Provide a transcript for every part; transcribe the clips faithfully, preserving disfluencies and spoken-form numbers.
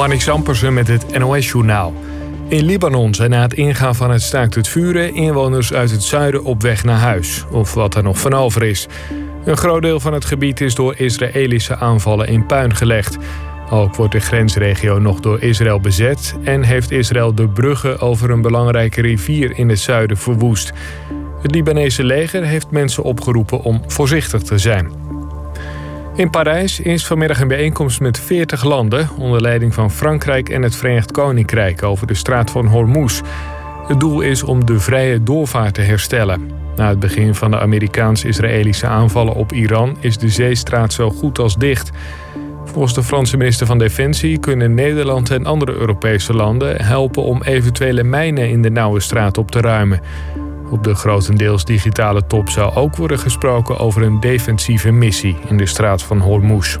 Marnix Ampersen met het N O S-journaal. In Libanon zijn na het ingaan van het staakt het vuren inwoners uit het zuiden op weg naar huis, of wat er nog van over is. Een groot deel van het gebied is door Israëlische aanvallen in puin gelegd. Ook wordt de grensregio nog door Israël bezet en heeft Israël de bruggen over een belangrijke rivier in het zuiden verwoest. Het Libanese leger heeft mensen opgeroepen om voorzichtig te zijn. In Parijs is vanmiddag een bijeenkomst met veertig landen onder leiding van Frankrijk en het Verenigd Koninkrijk over de straat van Hormuz. Het doel is om de vrije doorvaart te herstellen. Na het begin van de Amerikaans-Israëlische aanvallen op Iran is de zeestraat zo goed als dicht. Volgens de Franse minister van Defensie kunnen Nederland en andere Europese landen helpen om eventuele mijnen in de nauwe straat op te ruimen. Op de grotendeels digitale top zou ook worden gesproken over een defensieve missie in de straat van Hormuz.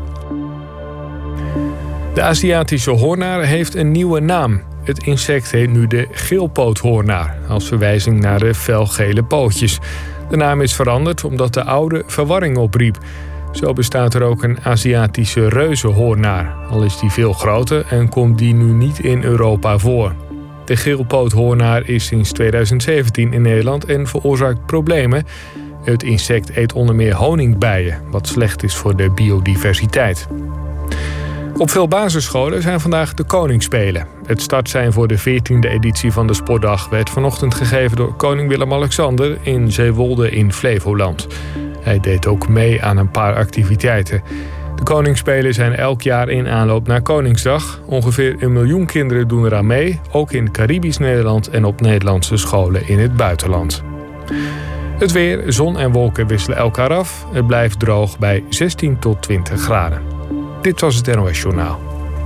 De Aziatische hoornaar heeft een nieuwe naam. Het insect heet nu de geelpoothoornaar, als verwijzing naar de felgele pootjes. De naam is veranderd omdat de oude verwarring opriep. Zo bestaat er ook een Aziatische reuzenhoornaar, al is die veel groter en komt die nu niet in Europa voor. De geelpoothoornaar is sinds tweeduizend zeventien in Nederland en veroorzaakt problemen. Het insect eet onder meer honingbijen, wat slecht is voor de biodiversiteit. Op veel basisscholen zijn vandaag de Koningsspelen. Het startsein voor de veertiende editie van de Sportdag werd vanochtend gegeven door koning Willem-Alexander in Zeewolde in Flevoland. Hij deed ook mee aan een paar activiteiten. De Koningsspelen zijn elk jaar in aanloop naar Koningsdag. Ongeveer een miljoen kinderen doen eraan mee, ook in Caribisch Nederland en op Nederlandse scholen in het buitenland. Het weer, zon en wolken wisselen elkaar af. Het blijft droog bij zestien tot twintig graden. Dit was het N O S-journaal.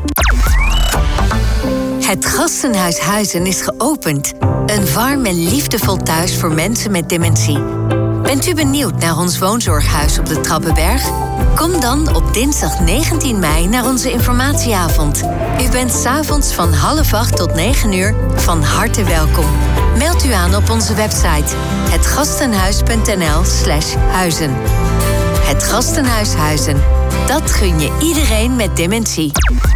Het Gastenhuis Huizen is geopend. Een warm en liefdevol thuis voor mensen met dementie. Bent u benieuwd naar ons woonzorghuis op de Trappenberg? Kom dan op dinsdag negentien mei naar onze informatieavond. U bent 's avonds van half acht tot negen uur van harte welkom. Meld u aan op onze website hetgastenhuis punt n l slash huizen. Het Gastenhuis Huizen. Dat gun je iedereen met dementie.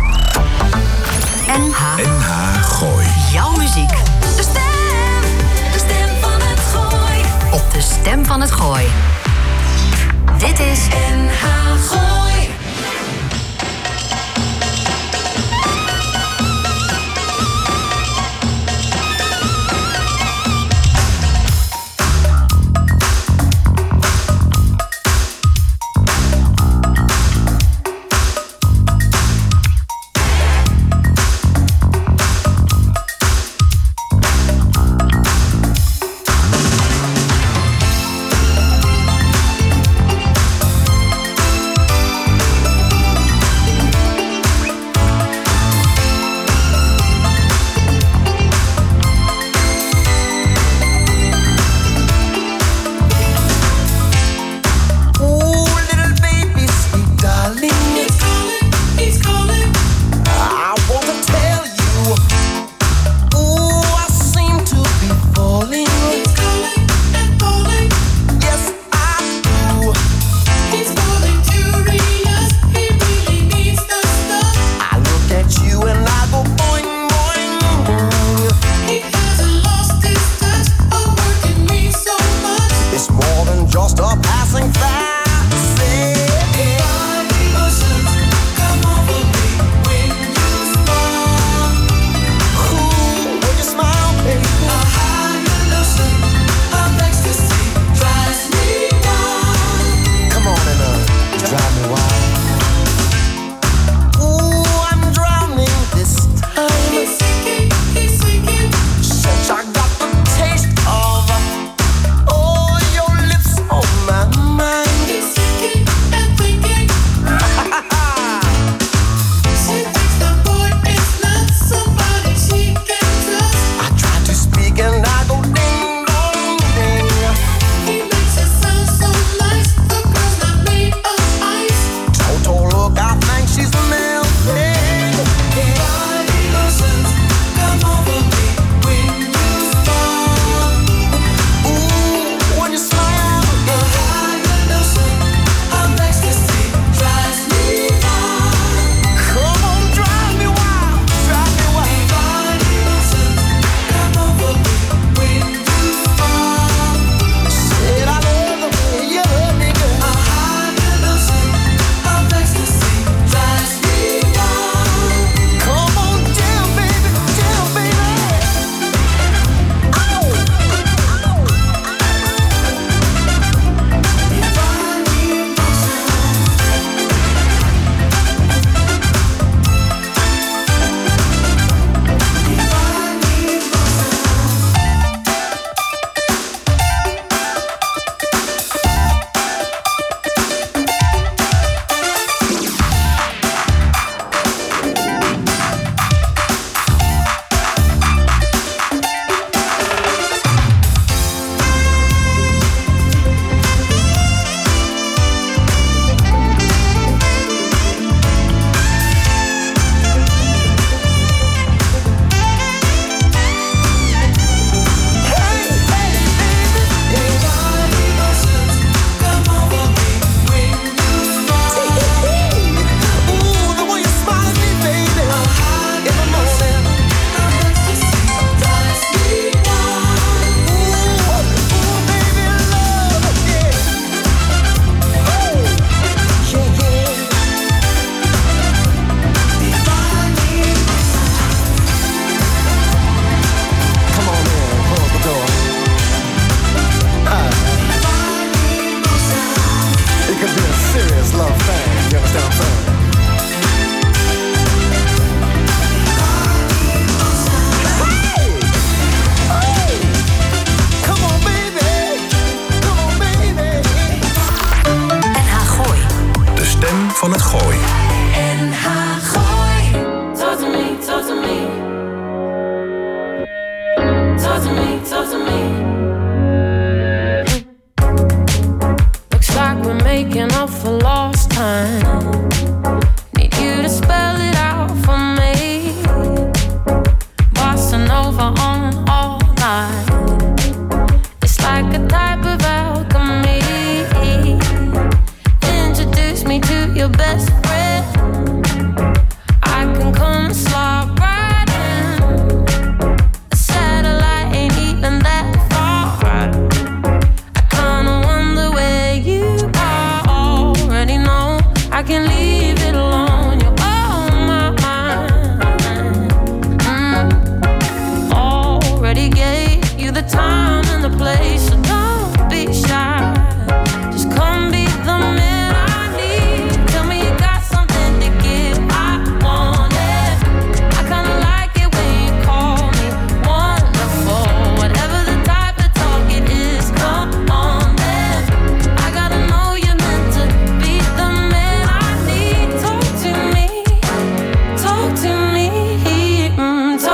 N H. N H Gooi. Jouw muziek. De stem. De stem van het Gooi. Op de stem van het Gooi. Dit is N H Gooi.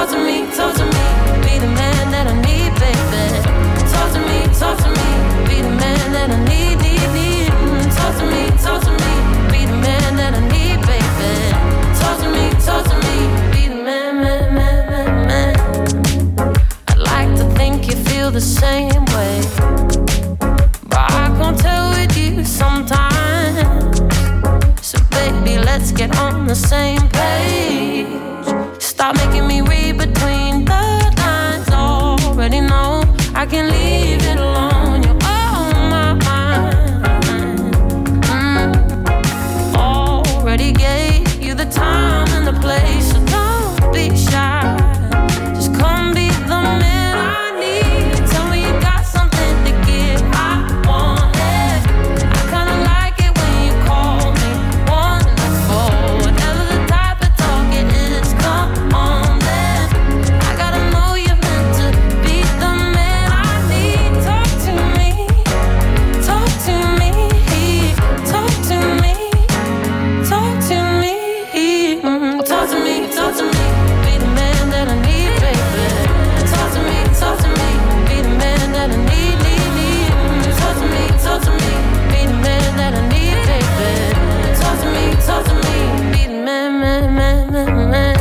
talk to me, talk to me. Be the man that I need, baby. Talk to me, talk to me. Be the man that I need, need, need. Talk to me, talk to me. Be the man that I need, baby. Talk to me, talk to me. Be the man, man, man, man, man. I like to think you feel the same way, but I can't tell with you sometimes. So baby, let's get on the same page. Stop making me read between the lines. Already know I can leave it alone. You're on my mind. mm. Already gave you the time and the place, so don't be shy. Just come be the man I need. Tell me you got something to give. I want it. I kinda like it when you call me wonderful. Whatever the type of talk it is, come on then. I gotta know you're meant to be the man I need. Talk to me, talk to me, talk to me, talk to me, mm, talk to me, talk to me. Be the man that I need, baby. Talk to me, talk to me. Be the man that I need, need, need. Mm, talk to me, talk to me. Be the man that I need, baby. Talk to me, talk to me. Be the man, man, man, man, man.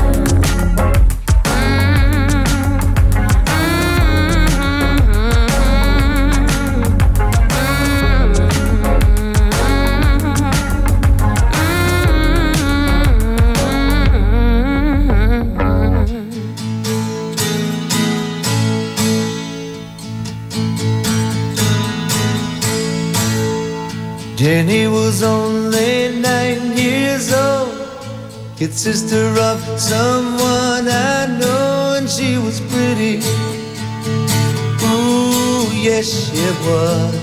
Jenny was only nine years old, kid sister of someone I know, and she was pretty. Ooh, yes she was.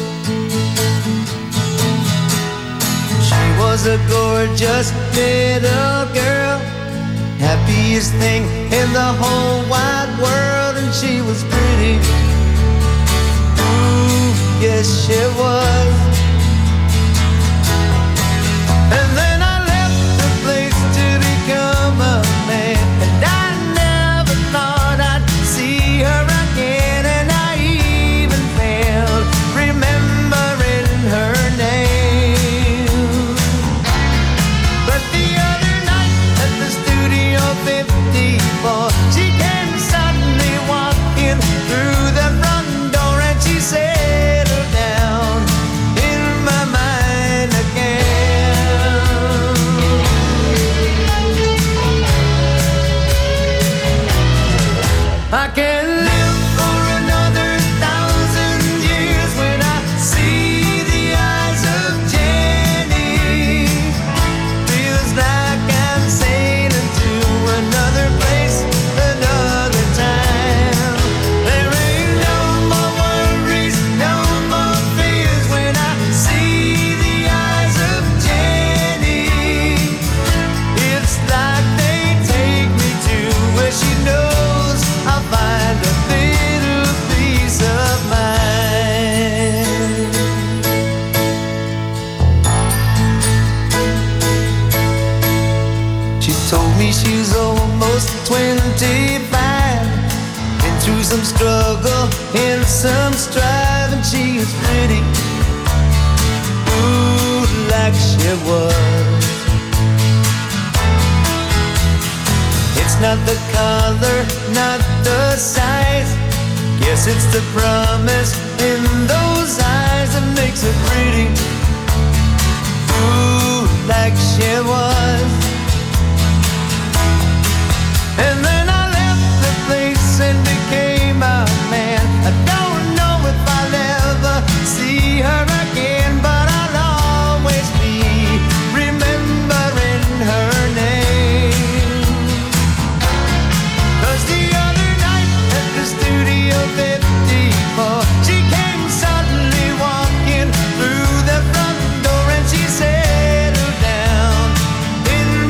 She was a gorgeous little girl, happiest thing in the whole wide world, and she was pretty. Ooh, yes she was. And then I left the place to become a man, and I never thought I'd see her again, and I even failed remembering her name. But the other night at the Studio fifty-four, she came suddenly walking through the front door, and she settled down in my mind again. I can live for another thousand years when I see the eyes of Jenny. Feels like I'm sailing to another place, another time. There ain't no more worries, no more fears when I see the eyes of Jenny. It's like they take me to where she knows I'll find a little piece of mind. She told me she's almost twenty-five, been through some struggle and some strife, and she is pretty. Ooh, like she was. It's not the color, not the size. Guess it's the promise in those eyes that makes her pretty. Ooh, like she was. And then I left the place and became a man. I don't know if I'll ever see her again, but I'll always be remembering her name. 'Cause the other night at the Studio fifty-four, she came suddenly walking through the front door, and she settled down in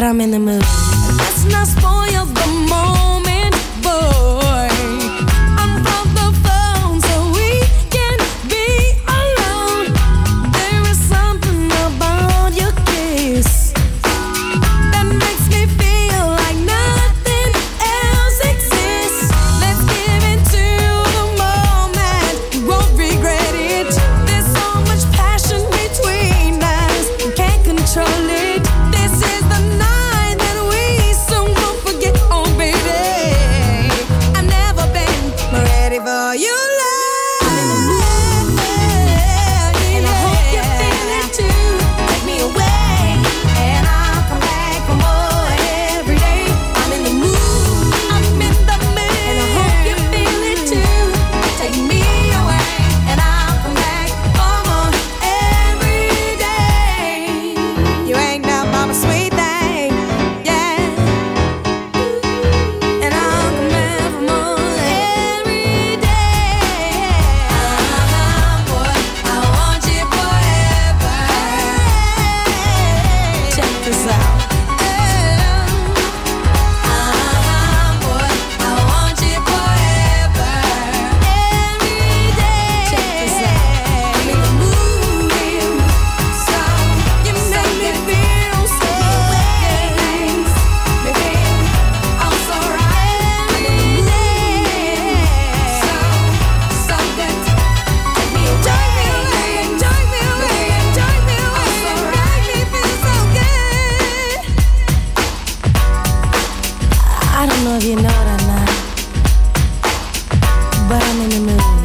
but I'm in the mood. Let's not spoil the moment, boy. Unplug the phone so we can be alone. There is something about your kiss that makes me feel like nothing else exists. Let's give into the moment, we won't regret it. There's so much passion between us, we can't control it. This is the night that we soon won't forget. Oh baby, I've never been more ready for you, love. I'm in the mood, and I hope you feel it too. Take me away, and I'll come back for more every day. I'm in the mood, I'm in the mood, and I hope you feel it too. Take me away, and I'll come back for more every day. You ain't no mama sweet thing, yeah. And I'll come back for more every day. Ah, boy, I want you forever. Check this out. Ah, boy, I want you forever. Every day. Check this out. I'm in the mood, so you make me feel so good. Me feel I'm so right. I'm in the mood, so so good. Take me away, take me away, take me away. I'm so right. Make me feel so good. I don't know if you know it or not, but I'm in the mood.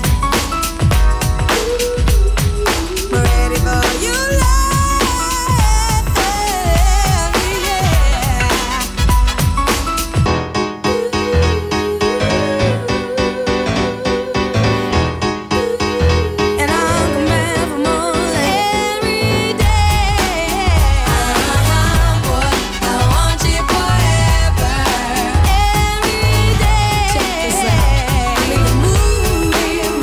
Ready for you, love, yeah. And I'll come back for more every day. Ah, boy, I want you forever. Every day. Check this out. I'm in the mood,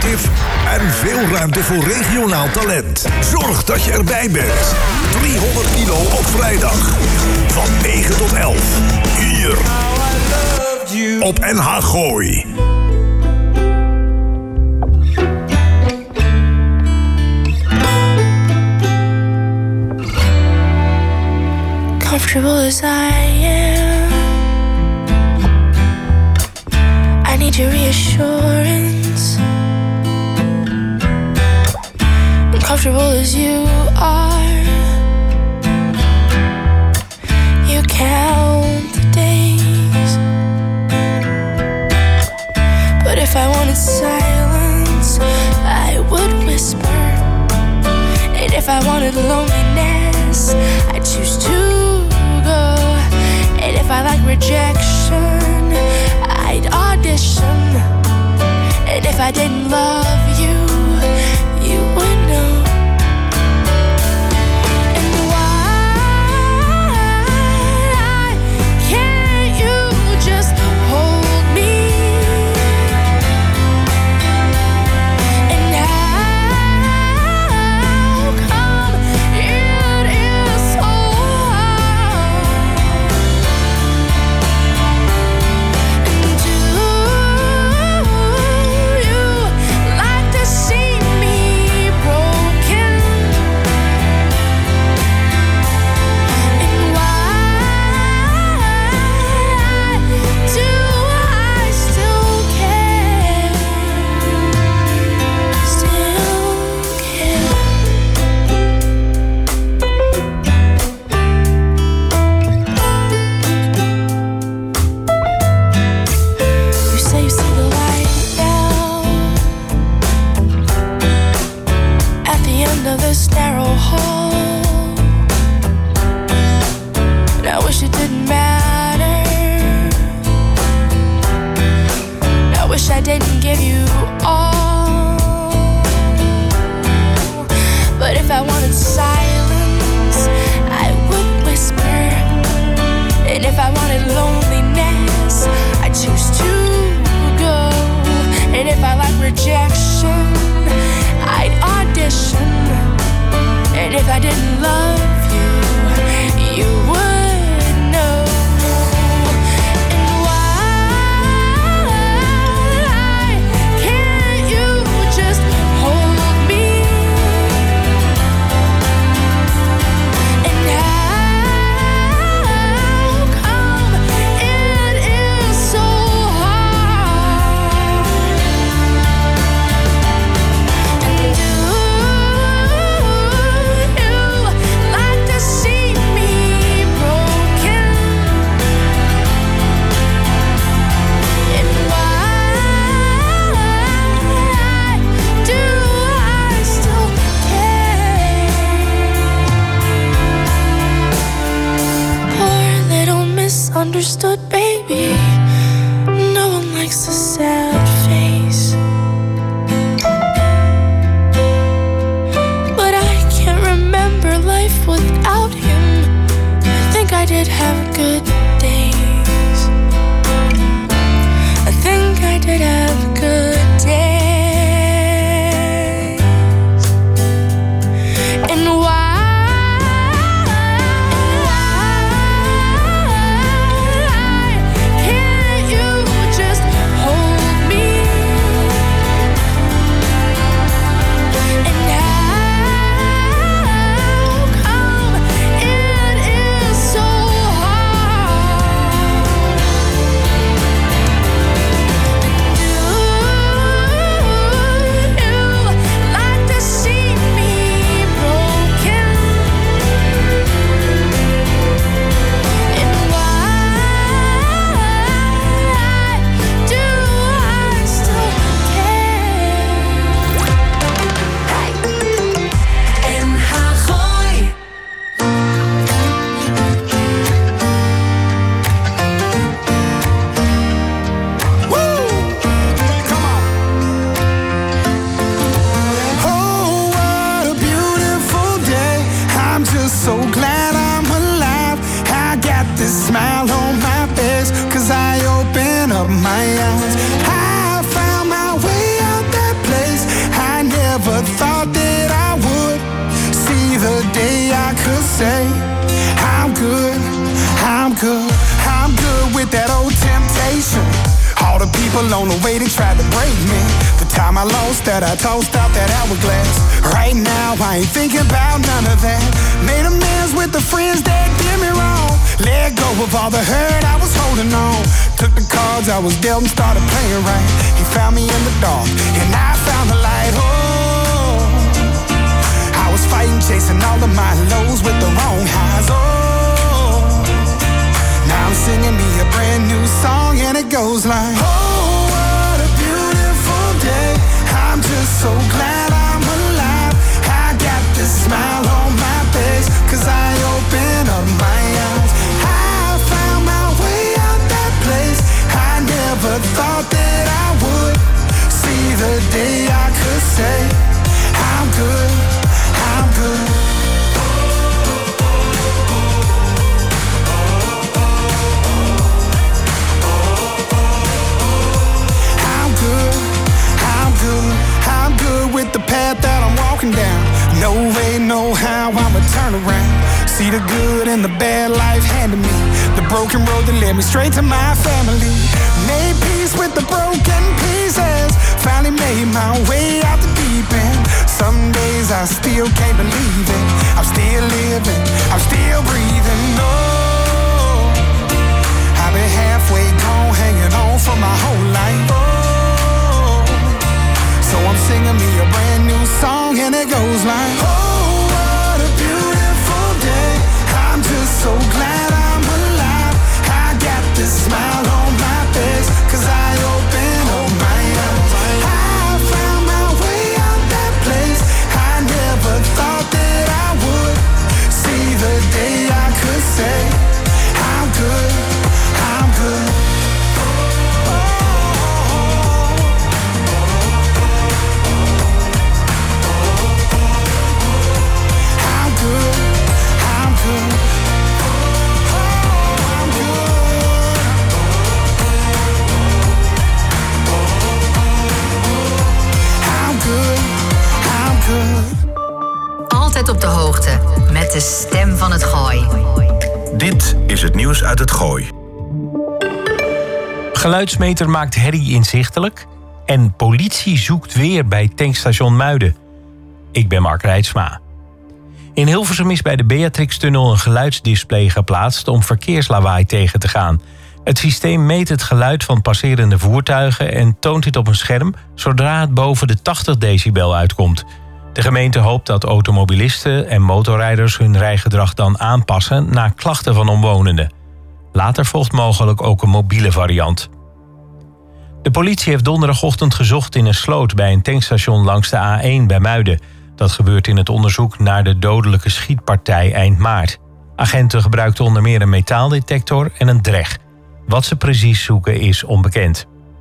creative en veel ruimte voor regionaal talent. Zorg dat je erbij bent. driehonderd kilo op vrijdag. Van negen tot elf. Hier. Op N H Gooi. Comfortable as I am, I need your reassurance. Comfortable as you are, you count the days. But if I wanted silence, I would whisper. And if I wanted loneliness, I'd choose to go. And if I like rejection, I'd audition. And if I didn't love you, you would know. And why can't you just hold me? And how come it is so hard? And do you like to see me broken? And why do I still care? Still care. You say you see the light now at the end of this narrow hall. And I wish it didn't matter. I wish I didn't give you all. But if I wanted silence, I would whisper. And if I wanted loneliness, I choose to go. And if I like rejection, I'd audition. And if I didn't love you, you would know. And why can't you just hold me? And how come it is so hard? And do you like to see me broken? never thought that I would see the day I could say I'm good, I'm good, I'm good with that old temptation. All the people on the way, they tried to break me. The time I lost that, I tossed out that hourglass. Right now, I ain't thinking about none of that. Made amends with the friends that did me wrong. Let go of all the hurt I was holding on. Took the cards I was dealt and started playing right. He found me in the dark, and I found the light. Oh, I was fighting, chasing all of my lows with the wrong highs. Oh, now I'm singing me a brand new song, and it goes like, oh, what a beautiful day. I'm just so glad I'm alive. I got this smile on my face, cause I opened up my eyes. I found my way out that place. I never thought that I would see the day I could say I'm good, I'm good. I'm good with the path that I'm walking down. No way, no how, I'ma turn around. See the good and the bad life handed me. The broken road that led me straight to my family. Made peace with the broken pieces. Finally made my way out the deep end. Some days I still can't believe it. I'm still living, I'm still breathing. No, I've been halfway gone, hanging on for my whole life. Oh, so I'm singing me a brand new song, and it goes like, oh, what a beautiful day. I'm just so glad I'm alive. I got this smile on my face, cause I opened up my eyes. I found my way out that place. I never thought that I would see the day I could say I'm good, I'm good. Altijd op de hoogte met de stem van het Gooi. Dit is het nieuws uit het Gooi. Geluidsmeter maakt herrie inzichtelijk. En politie zoekt weer bij tankstation Muiden. Ik ben Mark Reitsma. In Hilversum is bij de Beatrixtunnel een geluidsdisplay geplaatst om verkeerslawaai tegen te gaan. Het systeem meet het geluid van passerende voertuigen en toont dit op een scherm zodra het boven de tachtig decibel uitkomt. De gemeente hoopt dat automobilisten en motorrijders hun rijgedrag dan aanpassen na klachten van omwonenden. Later volgt mogelijk ook een mobiele variant. De politie heeft donderdagochtend gezocht in een sloot bij een tankstation langs de A één bij Muiden. Dat gebeurt in het onderzoek naar de dodelijke schietpartij eind maart. Agenten gebruikten onder meer een metaaldetector en een dreg. Wat ze precies zoeken is onbekend.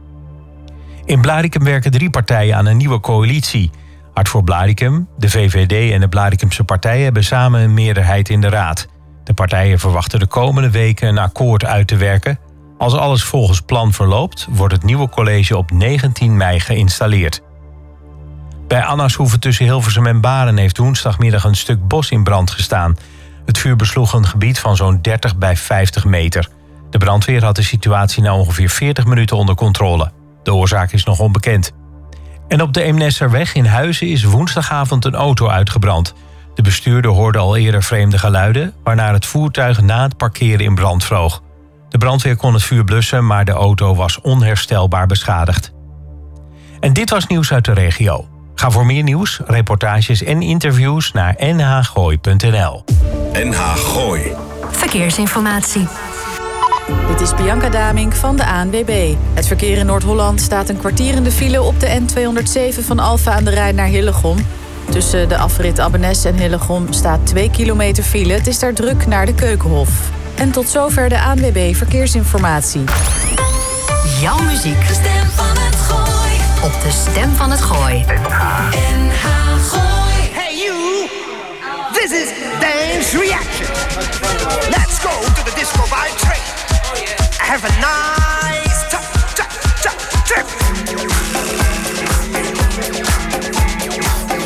In Blaricum werken drie partijen aan een nieuwe coalitie. Hart voor Blaricum, de V V D en de Blaricumse partijen hebben samen een meerderheid in de raad. De partijen verwachten de komende weken een akkoord uit te werken. Als alles volgens plan verloopt, wordt het nieuwe college op negentien mei geïnstalleerd. Bij Annashoeve tussen Hilversum en Baren heeft woensdagmiddag een stuk bos in brand gestaan. Het vuur besloeg een gebied van zo'n dertig bij vijftig meter. De brandweer had de situatie na ongeveer veertig minuten onder controle. De oorzaak is nog onbekend. En op de Eemnesserweg in Huizen is woensdagavond een auto uitgebrand. De bestuurder hoorde al eerder vreemde geluiden, waarna het voertuig na het parkeren in brand vloog. De brandweer kon het vuur blussen, maar de auto was onherstelbaar beschadigd. En dit was nieuws uit de regio. Ga voor meer nieuws, reportages en interviews naar n h gooi punt n l. N H Gooi. Verkeersinformatie. Dit is Bianca Damink van de A N W B. Het verkeer in Noord-Holland staat een kwartier in de file op de N tweehonderdzeven van Alphen aan de Rijn naar Hillegom. Tussen de afrit Abbenes en Hillegom staat twee kilometer file. Het is daar druk naar de Keukenhof. En tot zover de A N W B Verkeersinformatie. Jouw muziek. De stem van het Gooi. Op de stem van het Gooi. N H Gooi. Hey you! This is Dance Reaction. Let's go to the disco vibe train. Have a nice trip, trip, trip, trip.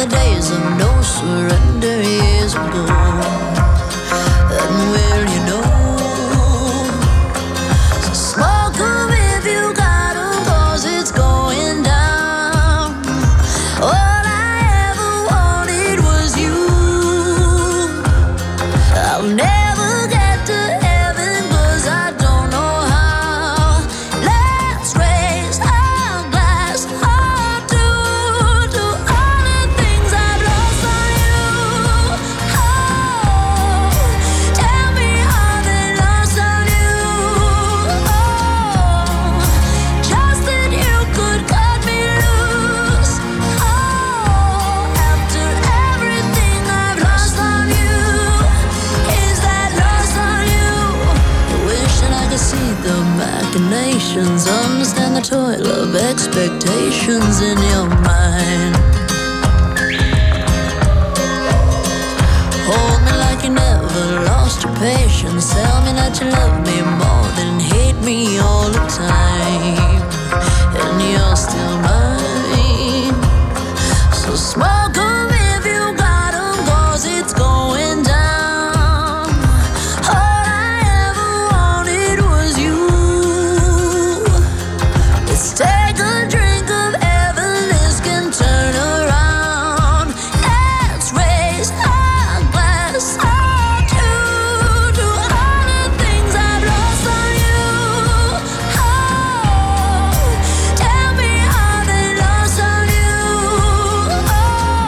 the days of no surrender years ago. And will you know? So smoke 'em if you got 'em, 'cause it's going down. All I ever wanted was you. I'll never get to heaven 'cause I don't know how. Let's raise our glass hard to, to all the things I've lost on you. Oh, tell me how they lost on you. Oh, just that you could cut me loose. Oh, after everything I've lost on you, is that lost on you? I wish that I could see the machinations, understand the toil of expectations in your mind. Hold me like you never lost your patience. Tell me that you love me more than hate me all the time. And you're still mine. So smoke 'em if you got 'em, 'cause it's going down. All I ever wanted was you. Let's take a drink of heaven, this can turn around. Let's raise our glass hard to, to all the things I've lost on you. Oh, tell me how they lost on you. Oh,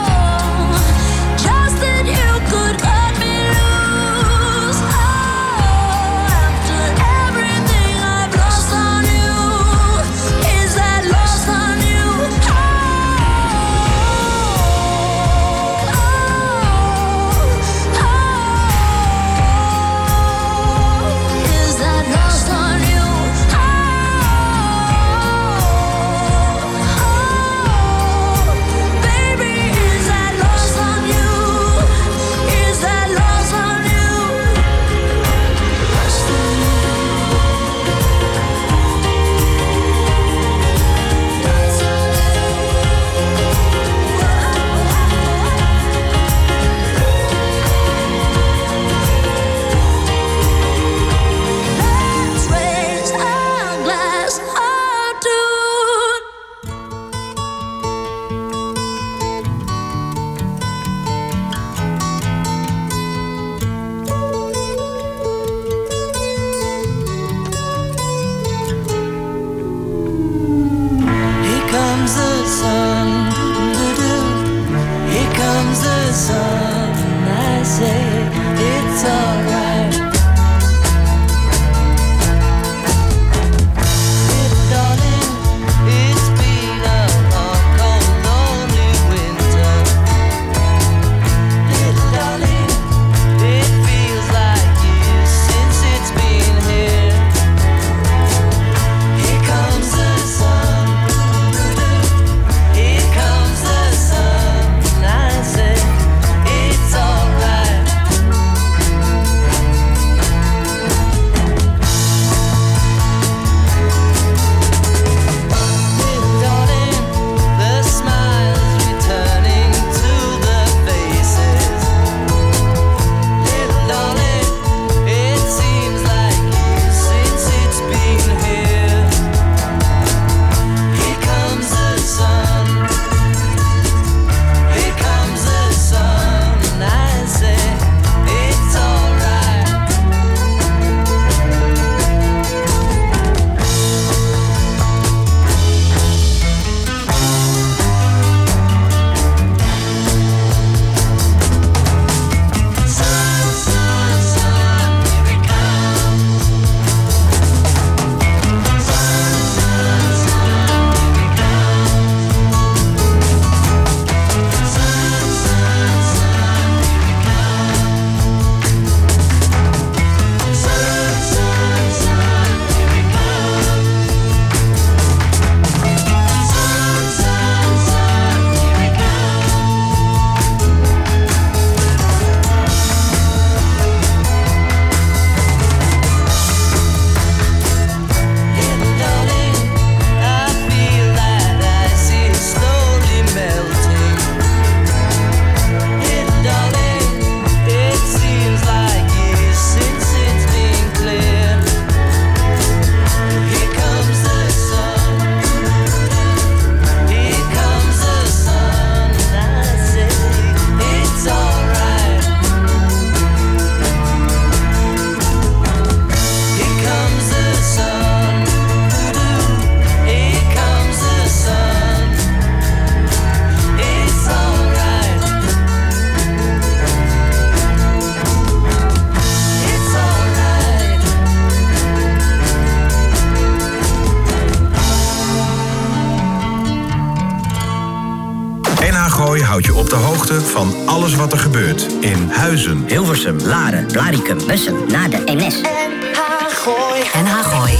Hagooi houdt je op de hoogte van alles wat er gebeurt in Huizen, Hilversum, Laren, Blaricum, Bussum, Naarden, Eemnes. En Hagooi. En Hagooi.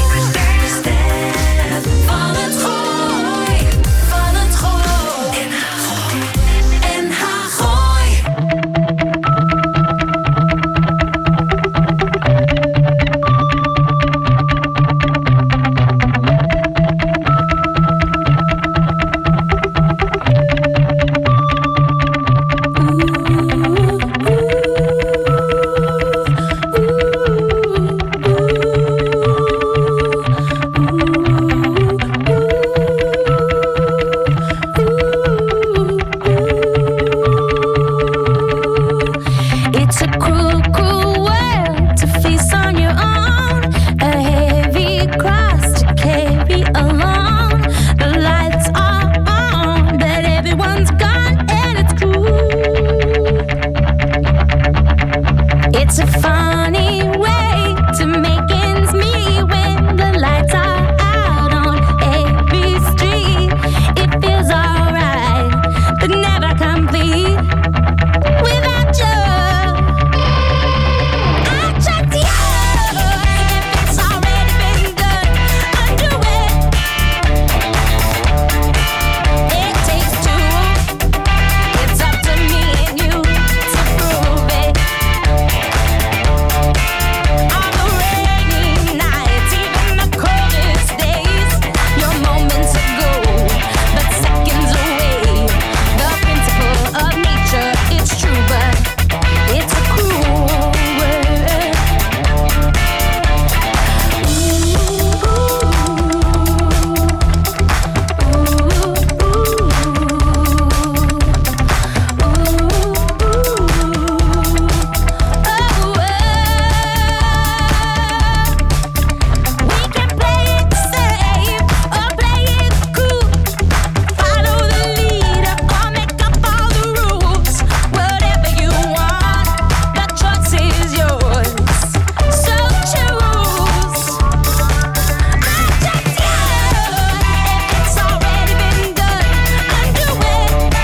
Van het Gooi, van het Gooi. En Hagooi, en Hagooi. It's a cruel, cruel world to face on your own. A heavy cross to carry along. The lights are on, but everyone's gone, and it's cruel. It's a funny way to make ends meet when the lights are out on every street. It feels alright, but never complete without you. I trust you. If it's already been done, undo it. It takes two. It's up to me and you to prove it. On the rainy nights, even the coldest days, you're moments ago, but seconds away. The principle of nature, it's true, but it's a cruel world. We can play it safe or play it cool. Follow the leader or make up all the rules. Whatever you want, the choice is yours. So choose. I trust you. If it's already been done, undo it.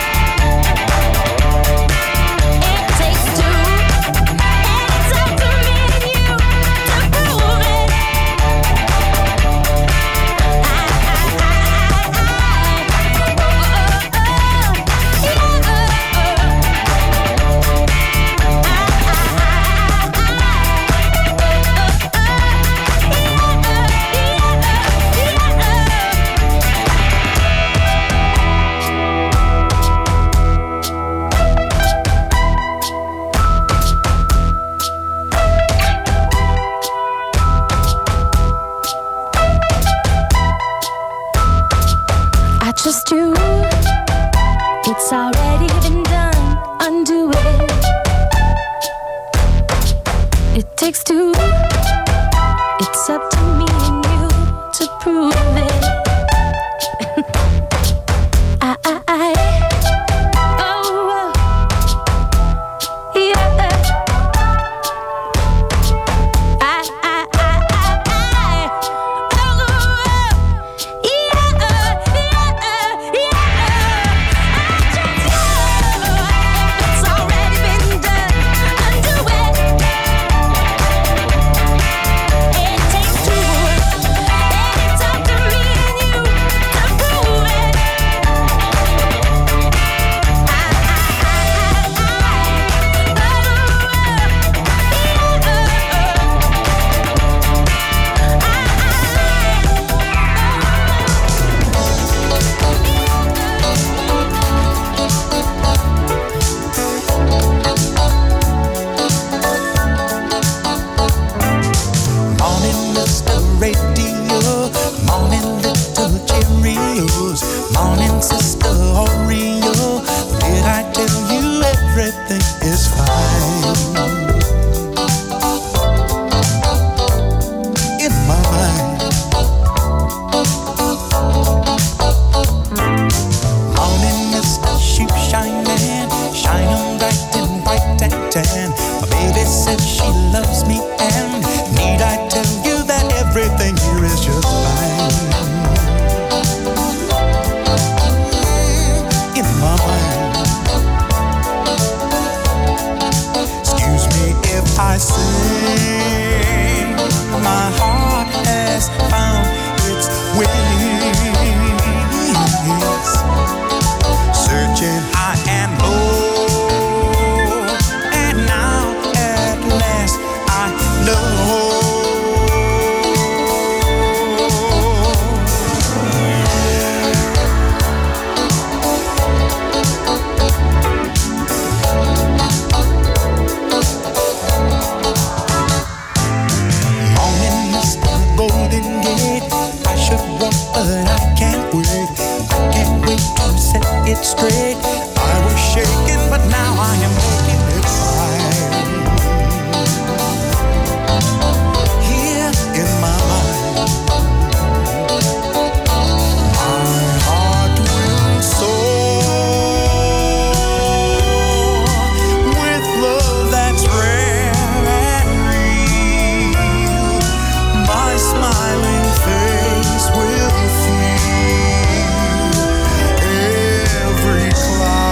It takes two, and it's up to me and you to prove it. I trust you. It's already been done. Undo it. It takes two. It's up to me and you to prove it. I, I, I. Oh, oh. Yeah. I, I, I, I, I. Oh, oh. Yeah, yeah, yeah. I trust you. It's already been done. Undo it. It takes two, and it's up to me great. I was shaken, but now I am making it right. Here in my mind, my heart will soar with love that's rare and real. My smiling face will feel every cloud.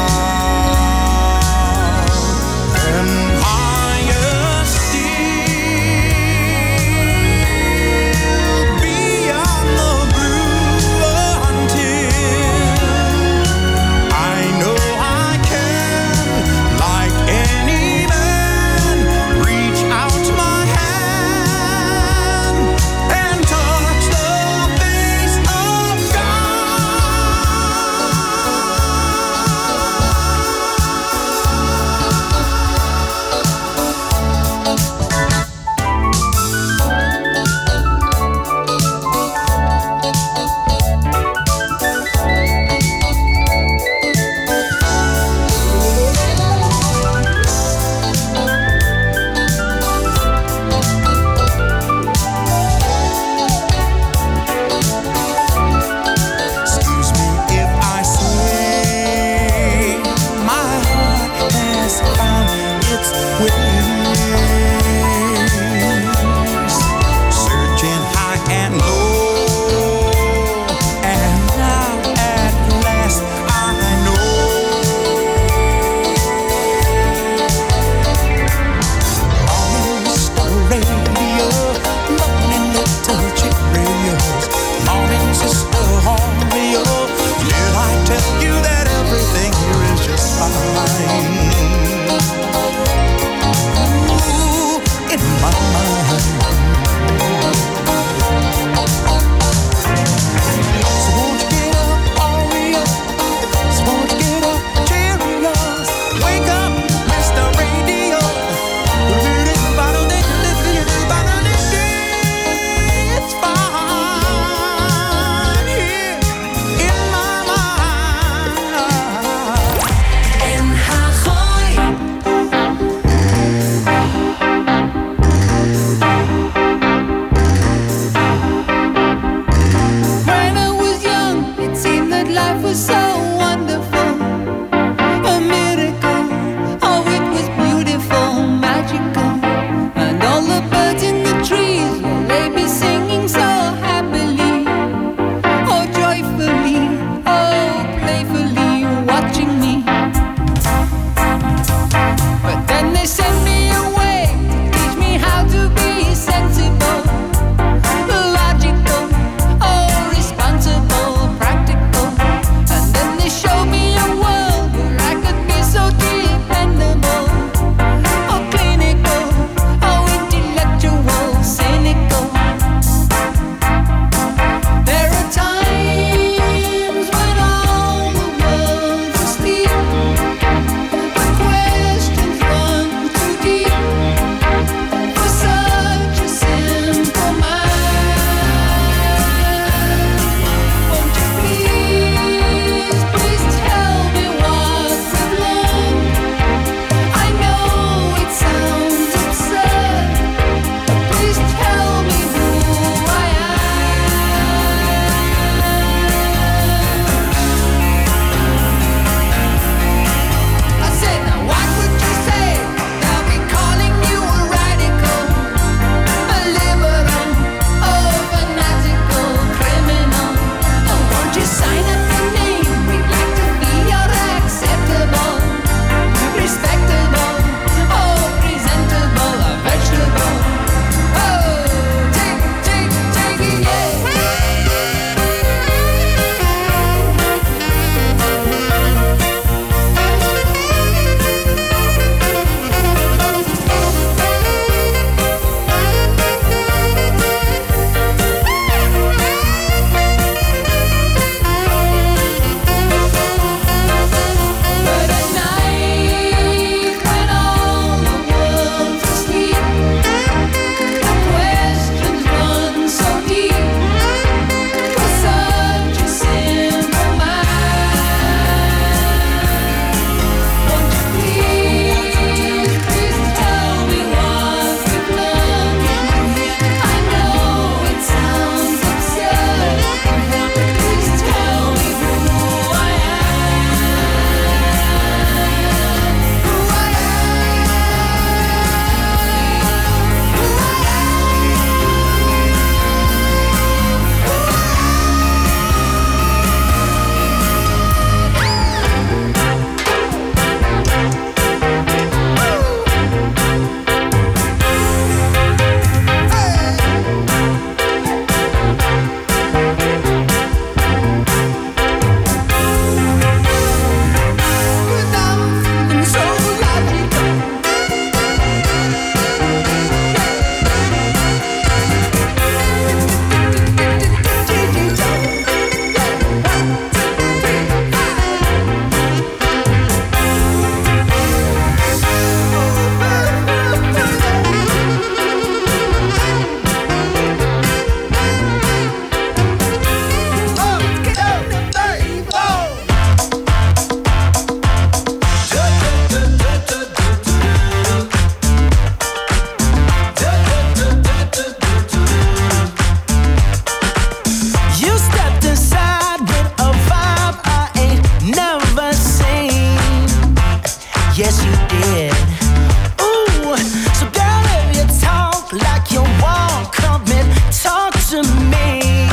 yes you did. Ooh, so girl, if you talk like you want, come and talk to me.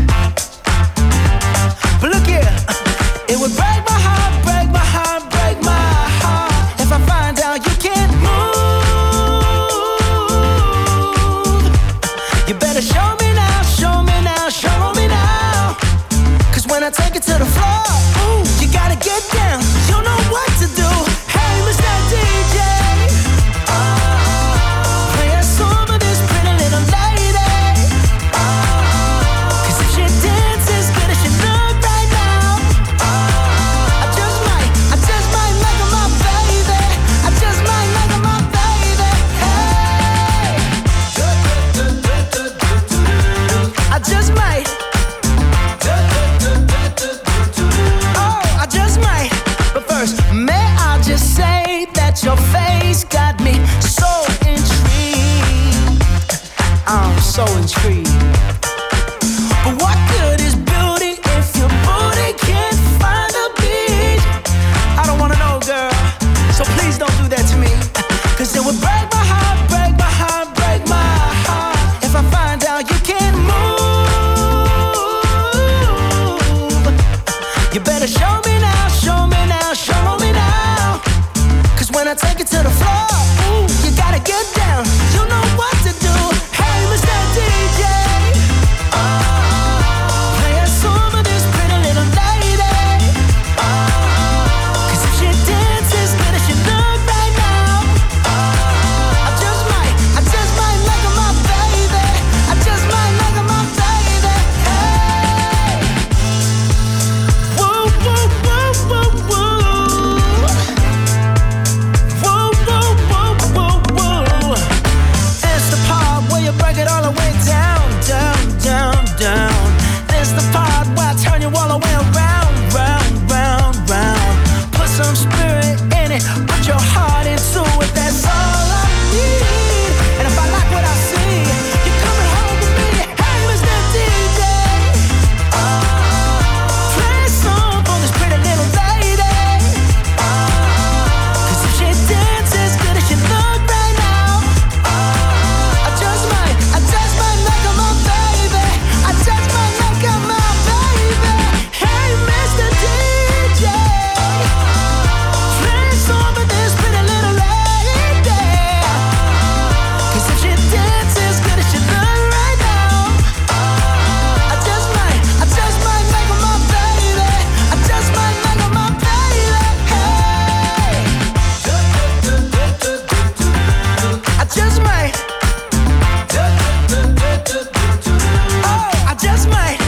But look here, it would break my heart, break my heart, break my heart if I find out you can't move. You better show me now, show me now, show me now. Cause when I take it to the floor, ooh, you gotta get down. You know what to do. Hey, Mister D J, oh, play a song for this pretty little lady. Oh, cause if she dances good as she look right now, oh, I just might, I just might make her my baby. I just might make her my baby. Hey, I just might. Oh, I just might. But first, may I just say that your face got me so intrigued. I'm so intrigued. But what good is beauty if your booty can't find a beat? I don't wanna know, girl, so please don't do that to me. Cause it would break my heart, break my heart, break my heart if I find out you can't move. You better show me now, show me now, show me now. Cause when I take it to the floor, ooh, you gotta get down. You know what to do. Hey, Mister D J, oh, play a song for this pretty little lady. Oh, cause if she dances good as she look right now, oh, I just might, I just might make her my baby. I just might make her my baby. Hey, woo, woo, woo, woo, woo. Woo, woo, woo, woo, woo. It's the part where you break it all the way down, down, down, down. It's the part where I turn you all the way around, round, round, round. Put some spirit in it, put your heart into it. That's all I need. And if I like what I see, you're coming home with me. Hey, Mister D J, oh, play a song for this pretty little lady. Oh, cause if she dances good as she look right now, oh, I just might, I just might make her my baby. I just might make her my baby. Hey, Mister D J, play a song for this pretty little lady. Cause if she dances good as she look right now, oh, I just might, I just might make her my baby. I just might make her my baby. Hey, I just might. Oh, I just might.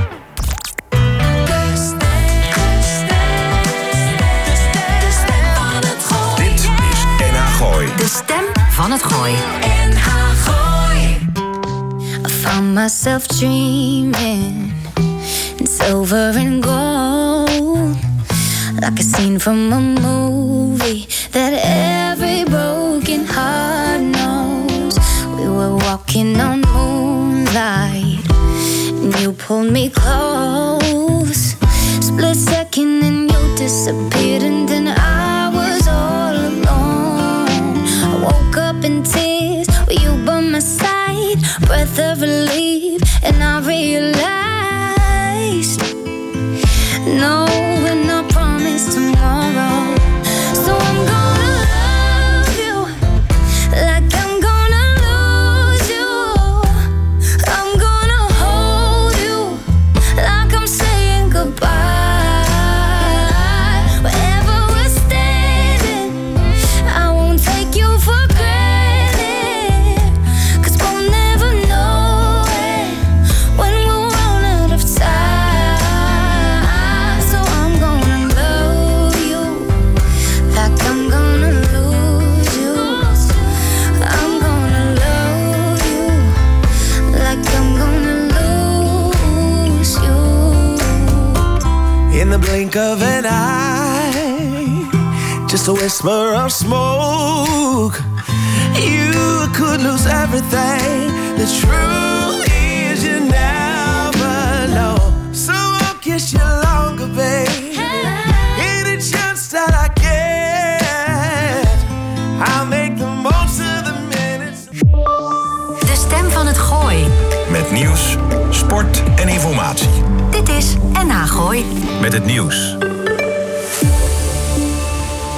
Dit is N H Gooi. De stem van het gooi. N H Gooi. I found myself dreaming in silver and gold, like a scene from a movie that every broken heart knows. We were walking on moonlight, and you pulled me close. Split second, and you disappeared, and then I was all alone. I woke up in tears with you by my side, breath of relief, and I realized, no, we're not promised tomorrow. So I'm gonna love you like I'm gonna lose you. I'm gonna hold you like I'm saying goodbye. Wherever we're standing, I won't take you for granted. Cause we'll never know it when we'll run out of time. So I'm gonna love you like I'm gonna lose you. I'm gonna love you like I'm gonna lose you. In the blink of an eye, just a whisper of smoke, you could lose everything. The truth is you never know. So I'll kiss you longer, babe. Any chance that I get, Hoi. Met het nieuws